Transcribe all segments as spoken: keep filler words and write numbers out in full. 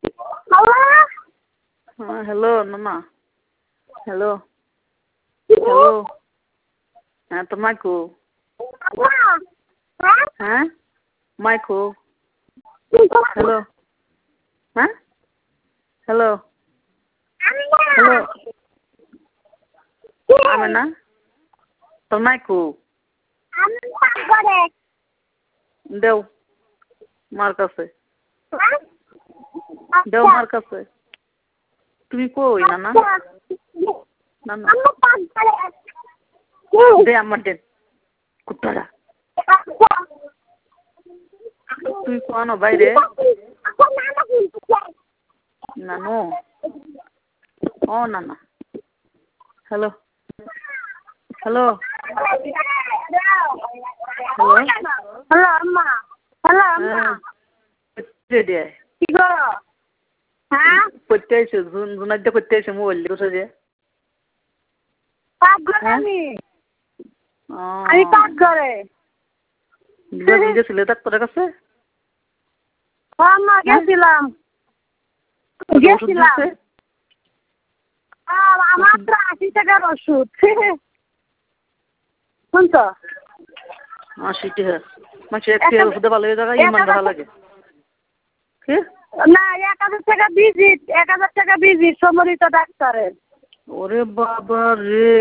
হ্যাঁ হ্যালো নানা hello hello হ্যাঁ তো মাইকো হ্যাঁ মাইকো হ্যালো হ্যাঁ হ্যালো হ্যালো আমি না তোর মাইকো দেও মার কাছে দেও মার কাছে তুমি কই নানা নানা দে আমার দে কুত্তারা তুই কোয়ানো বাইরে নানু ও নানা হ্যালো হ্যালো হ্যালো হ্যালো আম্মা হ্যালো আম্মা দে কি করো হ্যাঁ করতে আইসো জুনাইতে করতে আইসো মোবাইল দিয়ে যে পাক ঘরে আমি আমি পাক ঘরে গেছিলে ডাক্তারের কাছে আম্মা গেছিলাম গেছিলাম মাত্র আশি টাকার ওষুধ শুনছো আশি টাকা মাসে এক টাকার ওষুধে ভালো হয়ে যাবে ইমান ভালো লাগে কি না এক হাজার টাকা ভিজিট এক হাজার টাকা ভিজিট সম্মিলিত ডাক্তারের ওরে বাবা রে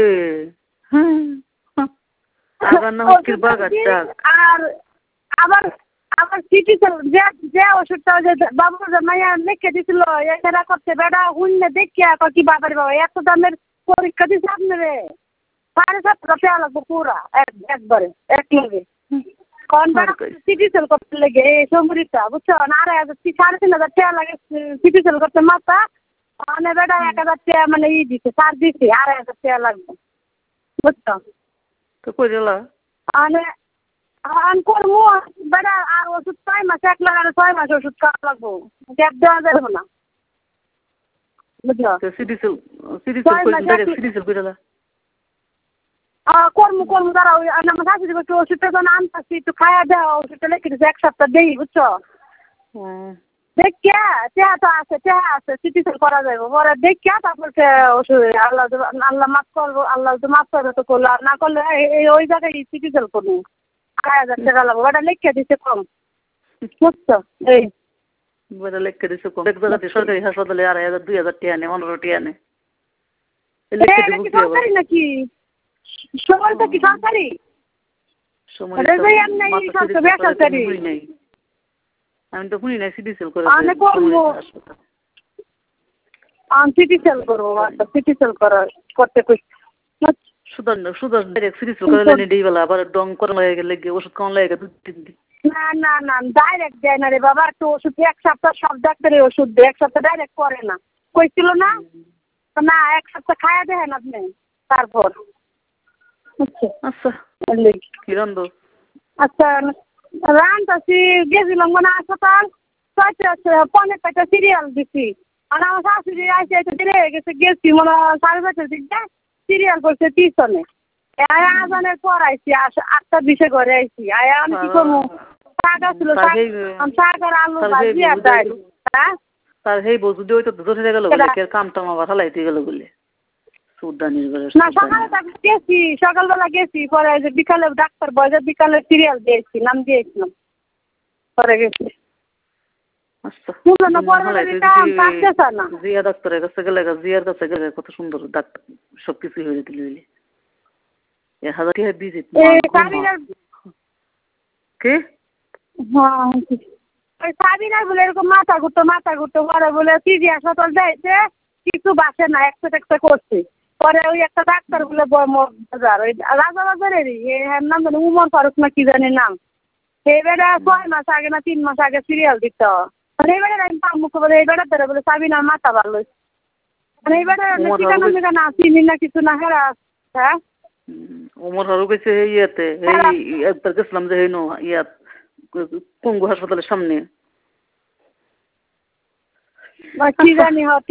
আগার না হকির বাগার ডাক আর আবার আবার সিটি যে যে ওষুধটা যে বাবু মাইয়া লিখে দিছিল এরা করতে বেড়া শূন্য দেখিয়া কি বাবার বাবা এত দামের পরীক্ষা দিচ্ছে আপনারে সাড়ে সাতটা পেয়া লাগবো পুরা একবারে এক লগে সিটি সেল করতে লেগে এই সমরিটা বুঝছো আড়াই হাজার সাড়ে তিন হাজার টাকা লাগে সিটি সেল করতে মাথা মানে বেটা এক হাজার টাকা মানে ই দিছে সার দিছে আড়াই হাজার টাকা লাগবে বুঝছো তো কই দিলা মানে আমি করবো বেটা আর ওষুধ ছয় মাস এক লাগালে ছয় মাস ওষুধ খাওয়া লাগবো গ্যাপ দেওয়া যাবে না বুঝলো Citycell Citycell Citycell করে দিলা কর্ম কর্ম দ্বারা ওই আমার শাশুড়ি একটু ওষুধটা যখন আনতেছি একটু খাইয়া দেওয়া ওষুধটা লিখে দিচ্ছে এক সপ্তাহ দেই বুঝছো দেখিয়া চেহা তো আছে চেহা আছে সিটি সেল করা যাবে পরে দেখিয়া তারপর ওষুধ আল্লাহ আল্লাহ মাফ করবো আল্লাহ তো মাফ করবে তো করলো আর না করলে এই ওই জায়গায় সিটি সেল করবো আড়াই হাজার টাকা লাগবো ওটা লিখে দিচ্ছে কম বুঝছো এই ওটা লিখে দিচ্ছে কম এক জায়গাতে সরকারি হাসপাতালে আড়াই হাজার দুই হাজার টাকা নেই পনেরো টাকা নেই সরকারি নাকি সময়টা কি সরকারি বেসরকারি আমি তো শুনি নাই সিটি সেল করে সিটি সেল করবো সিটি সেল করার করতে সুদন সুদন ডাইরেক্ট সিটি সেল করে লেনে দেই বেলা আবার ডং করে লাগে গেলে ওষুধ কম লাগে দুই তিন দিন না না না ডাইরেক্ট দেয় না রে বাবা একটু ওষুধ এক সপ্তাহ সব ডাক্তারের ওষুধ দেয় এক সপ্তাহ ডাইরেক্ট করে না কইছিল না না এক সপ্তাহ খাইয়া দেখেন আপনি তারপর আচ্ছা কি রান্ধ আচ্ছা রান্তাছি গেছিলাম মানে হাসপাতাল ছয়টা পনেরো টাকা সিরিয়াল দিছি আর আমার শাশুড়ি আসে এসে দেরি হয়ে গেছে গেছি মানে সাড়ে ছয়টার দিকে সিরিয়াল করছে টিউশনে আয়া আজানের পর আইসি আটটা বিশে ঘরে আইসি আয়া আমি কি করবো শাক আসছিল শাক আর আলু ভাজি আর ডাল হ্যাঁ তার সেই বস্তু দিয়ে তো ধরে গেল কাম টাম আবার হালাইতে গেল বলে না সকালে গেছি সকালবেলা গেছি পরে যে বিকালে ডাক্তার বয়সে বিকালে সিরিয়াল দিয়েছি নাম দিয়েছিলাম পরে গেছি জিয়া ডাক্তারের কাছে গেলে জিয়ার কাছে গেলে কত সুন্দর ডাক্তার সবকিছু হয়ে দিল এক হাজার টাকা ভিজিট কে ওই সাবিনার বলে এরকম মাথা ঘুরতো মাথা ঘুরতো পরে বলে সিজি হাসপাতাল যাইছে কিছু বাসে না একটা একটা করছে পরে ওই একটা ডাক্তার বলে বাজার ওই রাজা বাজারেরই এর নাম জানি উমর ফারুক না কি জানি নাম এই বেড়া ছয় মাস আগে না তিন মাস আগে সিরিয়াল দিত মানে এই বেড়ার আমি মুখে বলে এই বেড়ার ধরে বলে সাবিনার মাথা ভালো মানে এই বেড়ার ঠিকানা ঠিকানা চিনি না কিছু না হেরা হ্যাঁ উমর ফারুক হয়েছে ইয়েতে এই একবার গেছিলাম যে হেন ইয়াত পঙ্গু হাসপাতালের সামনে কি জানি